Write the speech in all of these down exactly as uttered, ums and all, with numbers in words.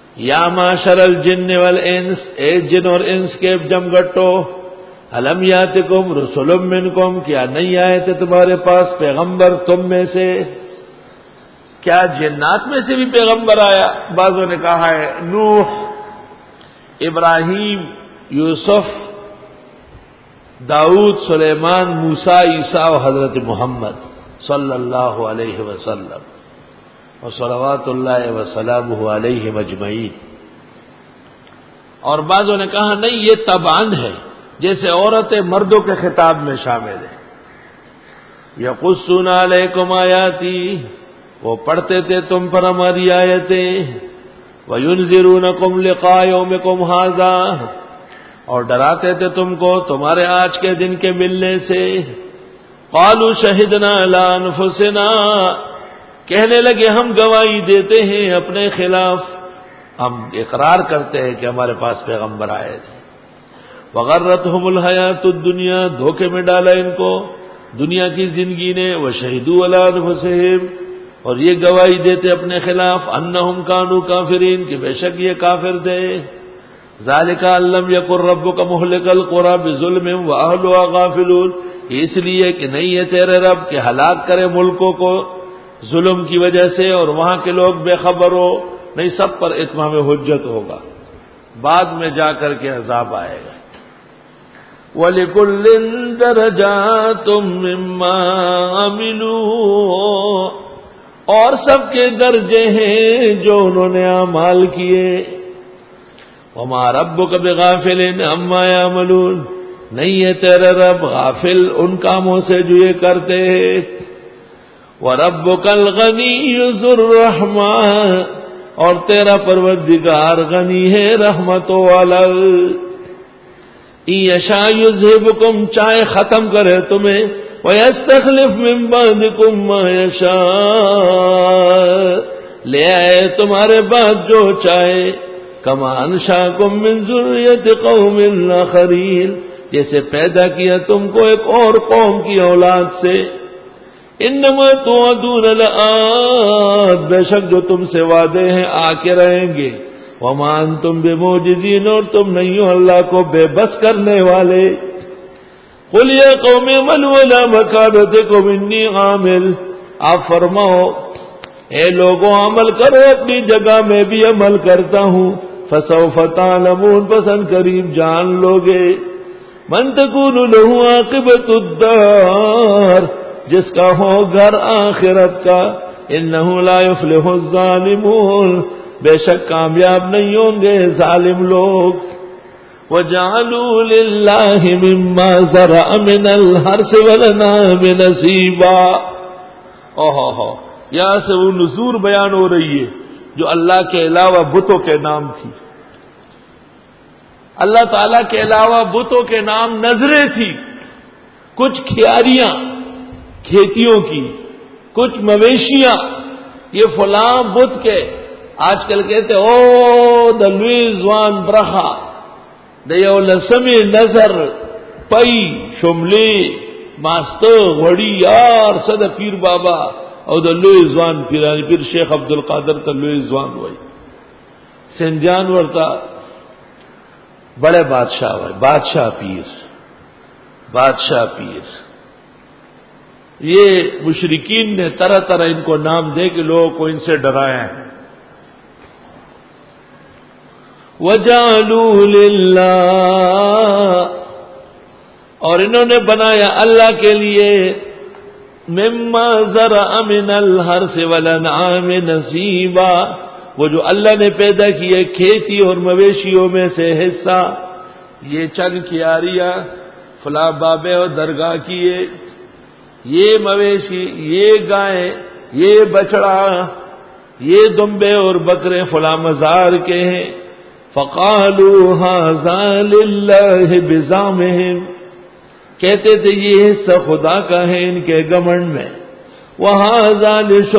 یا معشر الجن والانس، اے جن اور انس کے جمگٹو، الم یاتکم رسل منکم، کیا نہیں آئے تھے تمہارے پاس پیغمبر تم میں سے؟ کیا جنات میں سے بھی پیغمبر آیا؟ بعضوں نے کہا ہے نوح، ابراہیم، یوسف، داؤد، سلیمان، موسیٰ، عیسیٰ و حضرت محمد صلی اللہ علیہ وسلم و صلوات اللہ وسلامہ علیہ مجمعین۔ اور بعضوں نے کہا نہیں، یہ تبعاً ہے، جیسے عورتیں مردوں کے خطاب میں شامل ہیں۔ یقصون علیکم آیاتی، وہ پڑھتے تھے تم پر ہماری آیتیں، وَيُنذِرُونَكُمْ لِقَاءَ يَوْمِكُمْ هَذَا، اور ڈراتے تھے تم کو تمہارے آج کے دن کے ملنے سے۔ قَالُوا شَهِدْنَا عَلَىٰ أَنفُسِنَا، کہنے لگے ہم گواہی دیتے ہیں اپنے خلاف، ہم اقرار کرتے ہیں کہ ہمارے پاس پیغمبر آئے تھے۔ وَغَرَّتْهُمُ الْحَيَاةُ الدُّنْيَا، دھوکے میں ڈالا ان کو دنیا کی زندگی نے۔ وَشَهِدُوا عَلَىٰ أَنفُسِهِمْ، اور یہ گواہی دیتے اپنے خلاف، انہم کانوا کافرین، کہ بے شک یہ کافر تھے۔ ذالک ان لم یکن ربک مہلک القری بظلم واہلها غافلون، اس لیے کہ نہیں ہے تیرے رب کہ ہلاک کرے ملکوں کو ظلم کی وجہ سے اور وہاں کے لوگ بے خبر ہو، نہیں سب پر اتمام حجت ہوگا، بعد میں جا کر کے عذاب آئے گا۔ وَلِكُلٍّ دَرَجَاتٌ مِّمَّا عَمِلُوا، اور سب کے درجے ہیں جو انہوں نے اعمال کیے۔ وَمَا رَبُّكَ بِغَافِلٍ عَمَّا يَعْمَلُونَ، نہیں ہے تیرے رب غافل ان کاموں سے جو یہ کرتے ہیں۔ وَرَبُّكَ الْغَنِيُّ ذُو الرَّحْمَةِ، اور تیرا پروردگار غنی ہے رحمتوں والا۔ إِن يَشَأْ يُذْهِبْكُمْ، چاہے ختم کرے تمہیں، وَيَسْتَخْلِفْ مِن بَعْدِكُم مَّا يَشَاءُ، لے آئے تمہارے بعد جو چاہے۔ كَمَا أَنشَأَكُم مِّن ذُرِّيَّةِ قَوْمٍ آخَرِينَ، جیسے پیدا کیا تم کو ایک اور قوم کی اولاد سے۔ إِنَّمَا تُوعَدُونَ لَآتٍ، بے شک جو تم سے وعدے ہیں آ کے رہیں گے۔ وَمَا أَنتُم بِمُعْجِزِينَ، اور تم نہیں ہو اللہ کو بے بس کرنے والے۔ قُلْ يَا قَوْمِ اعْمَلُوا عَلَىٰ مَكَانَتِكُمْ إِنِّي عَامِلٌ، آپ فرماؤ اے لوگوں عمل کرو اپنی جگہ، میں بھی عمل کرتا ہوں۔ فَسَوْفَ تَعْلَمُونَ، پسند قریب جان لوگے۔ مَن تَكُونُ لَهُ عَاقِبَةُ الدَّارِ، جس کا ہو گھر آخرت کا۔ إِنَّهُ لَا يُفْلِحُ الظَّالِمُونَ، بے شک کامیاب نہیں ہوں گے ظالم لوگ۔ وَجَعَلُوا لِلَّهِ مِمَّا زَرَعَ مِنَ الْحَرْثِ وَالْأَنْعَامِ نَصِيبًا، اوہ ہو، یہاں سے وہ نذور بیان ہو رہی ہے جو اللہ کے علاوہ بتوں کے نام تھی۔ اللہ تعالیٰ کے علاوہ بتوں کے نام نظریں تھی، کچھ کھیاریاں کھیتیوں کی، کچھ مویشیاں، یہ فلاں بت کے، آج کل کہتے او دا لوئیز وان برخا، دا یو لسمی نظر پئی شملی ماستو غڑی یار صد پیر بابا او دا لوئیز وان پیرانی پیر شیخ عبدالقادر تا لوئیز وان ہوئی سندھیان ورتا بڑے بادشاہ ہوئے، بادشاہ پیر، بادشاہ پیر۔ یہ مشرکین نے طرح طرح ان کو نام دے کے لوگوں کو ان سے ڈرایا ہے۔ وَجَعَلُوا لِلَّهِ، اور انہوں نے بنایا اللہ کے لیے، مِمَّا زَرَعَ مِنَ الْحَرْثِ وَالْأَنْعَامِ نَصِيبًا، وہ جو اللہ نے پیدا کیے کھیتی اور مویشیوں میں سے حصہ، یہ چند کیاریاں فلاں بابے اور درگاہ کیے، یہ مویشی، یہ گائے، یہ بچڑا، یہ دمبے اور بکرے فلاں مزار کے ہیں۔ فَقَالُوا هَذَا لِلَّهِ بِزَعْمِهِمْ، کہتے تھے یہ حصہ خدا کا ہے ان کے گھمنڈ میں۔ وَهَذَا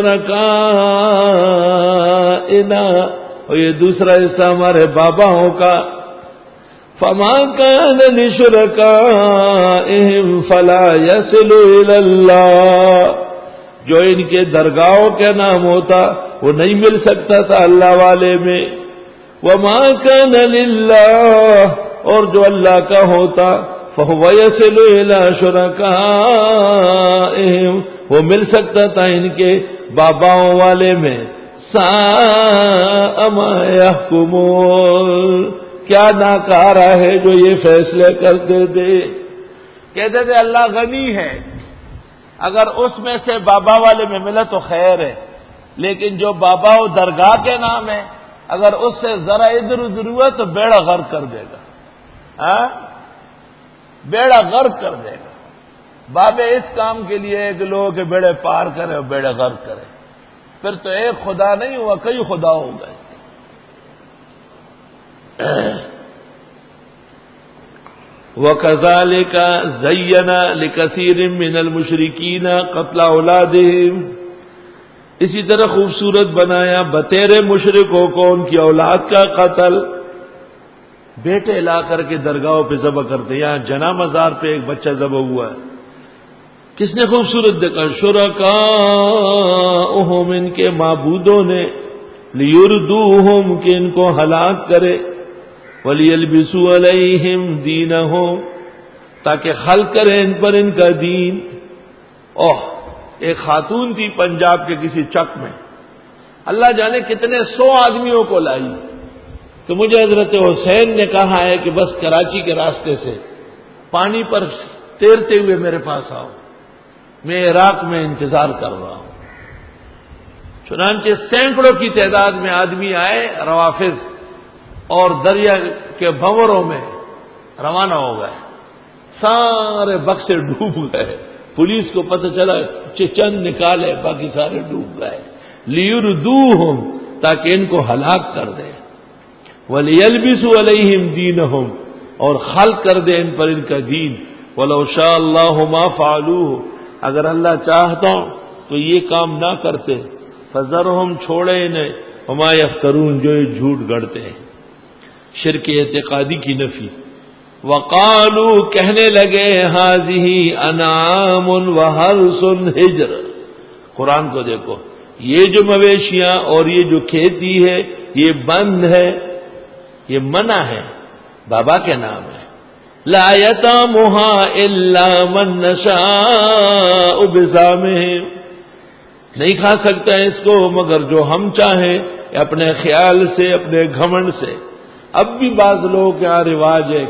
لِشُرَكَائِنَا، اور یہ دوسرا حصہ ہمارے باباؤں کا۔ فَمَا كَانَ لِشُرَكَائِهِمْ فَلَا يَصِلُ إِلَى اللَّهِ، جو ان کے درگاہوں کے نام ہوتا وہ نہیں مل سکتا تھا اللہ والے میں۔ وما كان للہ، اور جو اللہ کا ہوتا فهو يصل الى شركائهم، وہ مل سکتا تھا ان کے باباؤں والے میں. ساء ما يحكمون، کیا ناکارہ ہے جو یہ فیصلے کرتے تھے. کہتے تھے اللہ غنی ہے، اگر اس میں سے بابا والے میں ملا تو خیر ہے، لیکن جو بابا و درگاہ کے نام ہے اگر اس سے ذرا ادھر ادھر ہوا تو بیڑا غرق کر دے گا. ہاں بیڑا غرق کر دے گا. بابے اس کام کے لیے ایک لوگ کے بیڑے پار کرے اور بیڑے غرق کرے، پھر تو ایک خدا نہیں ہوا کئی خدا ہو گئے. وَكَذَلِكَ زَيَّنَ لِكَثِيرٍ مِّنَ الْمُشْرِكِينَ قَتْلَ أَوْلَادِهِمْ، اسی طرح خوبصورت بنایا بتیرے مشرکوں کو ان کی اولاد کا قتل. بیٹے لا کر کے درگاہوں پہ ذبح کرتے. یہاں جنا مزار پہ ایک بچہ ذبح ہوا ہے، کس نے خوبصورت دیکھا؟ شرکاؤہم، ان کے معبودوں نے، لیردوہم، کہ ان کو ہلاک کرے، ولیلبسوا علیہم دینہم، تاکہ خلق کرے ان پر ان کا دین. اوہ ایک خاتون تھی پنجاب کے کسی چک میں، اللہ جانے کتنے سو آدمیوں کو لائی. تو مجھے حضرت حسین نے کہا ہے کہ بس کراچی کے راستے سے پانی پر تیرتے ہوئے میرے پاس آؤ، میں عراق میں انتظار کر رہا ہوں. چنانچہ سینکڑوں کی تعداد میں آدمی آئے روافظ، اور دریا کے بھنوروں میں روانہ ہو گئے. سارے بکسے ڈوب گئے. پولیس کو پتہ چلا، چند نکالے، باقی سارے ڈوب گئے. لیردوہم، تاکہ ان کو ہلاک کر دے. وَلِيَلْبِسُوا عَلَيْهِمْ دِينَهُمْ، اور خلق کر دے ان پر ان کا دین. وَلَوْ شَاءَ اللَّهُ مَا فَعَلُوهُ، اگر اللہ چاہتا تو یہ کام نہ کرتے. فَذَرْهُمْ، چھوڑے انہیں، وَمَا يَفْتَرُونَ، جو یہ جھوٹ گڑتے ہیں. شرک اعتقادی کی نفی. وَقَالُوا، کہنے لگے، هَذِهِ أَنْعَامٌ وَحَرْثٌ حِجْرٌ. قرآن کو دیکھو، یہ جو مویشیاں اور یہ جو کھیتی ہے یہ بند ہے، یہ منع ہے، بابا کے نام ہے. لا یطعمها الا من نشاء بزعمهم، نہیں کھا سکتا ہے اس کو مگر جو ہم چاہیں، اپنے خیال سے، اپنے گھمنڈ سے. اب بھی بعض لوگ یہاں رواج ہے،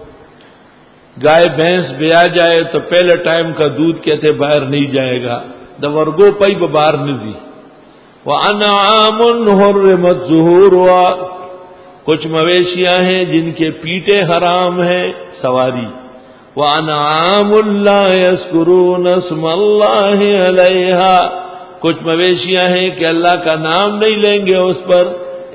گائے بھینس بیا جائے تو پہلے ٹائم کا دودھ کہتے باہر نہیں جائے گا، دورگو پئی ببار نزی. وَأَنْعَامٌ حُرِّمَتْ ظُهُورُهَا، کچھ مویشیاں ہیں جن کے پیٹے حرام ہیں سواری. وَأَنْعَامٌ لَا يَذْكُرُونَ اسْمَ اللَّهِ عَلَيْهَا، کچھ مویشیاں ہیں کہ اللہ کا نام نہیں لیں گے اس پر.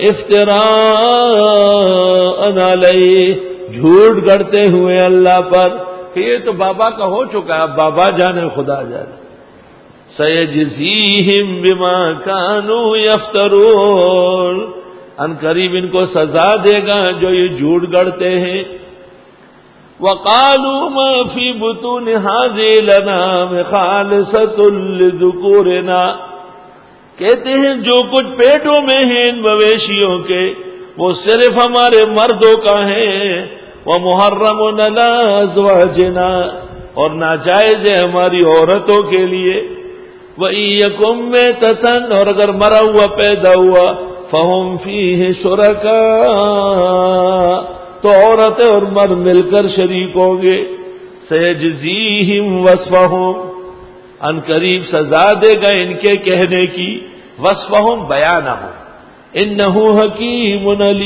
افتراء علیہ، جھوٹ گڑتے ہوئے اللہ پر کہ یہ تو بابا کا ہو چکا ہے، اب بابا جانے خدا جانے. سَيَجْزِيهِمْ بِمَا كَانُوا يَفْتَرُونَ، ان قریب ان کو سزا دے گا جو یہ جھوٹ گڑتے ہیں. وَقَالُوا مَا فِي بُطُونِ هَٰذِهِ الْأَنْعَامِ خَالِصَةٌ لِذُكُورِنَا، کہتے ہیں جو کچھ پیٹوں میں ہیں ان مویشیوں کے وہ صرف ہمارے مردوں کا ہے. وَمُحَرَّمٌ عَلَىٰ أَزْوَاجِنَا، اور ناجائز ہے ہماری عورتوں کے لیے. وَإِن يَكُن مَيْتَةً، اور اگر مرا ہوا پیدا ہوا، فَهُمْ فِيهِ شُرَكَاء، تو عورتیں اور مرد مل کر شریک ہوں گے. سَيَجْزِيهِمْ وَصْفَهُمْ، ان قریب سزا دے گا ان کے کہنے کی. وصفہم بیانہم، انہ حکیم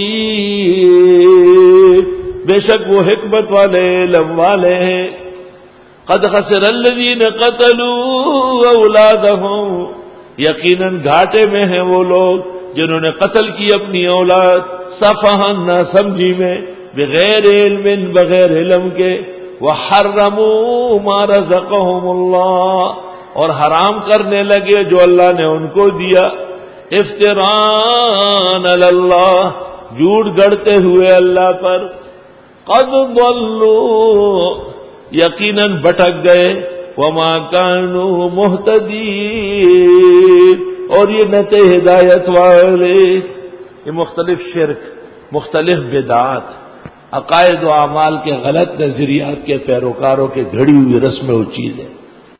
علیم، بے شک وہ حکمت والے علم والے ہیں. قد خسر الذین قتلوا اولادہم، یقیناً گھاٹے میں ہیں وہ لوگ جنہوں نے قتل کی اپنی اولاد. سفہاً، نہ سمجھی میں، بغیر علم، بغیر علم کے. وحرموا ما رزقہم اللہ، اور حرام کرنے لگے جو اللہ نے ان کو دیا. افتراء علی اللہ، جھوٹ گڑتے ہوئے اللہ پر. قد ضلوا، یقیناً بھٹک گئے. وما كانوا مہتدین، اور یہ نہ تھے ہدایت والے. یہ مختلف شرک مختلف بدعات، عقائد و اعمال کے غلط نظریات کے پیروکاروں کے گھڑی ہوئی رسم و چیزیں.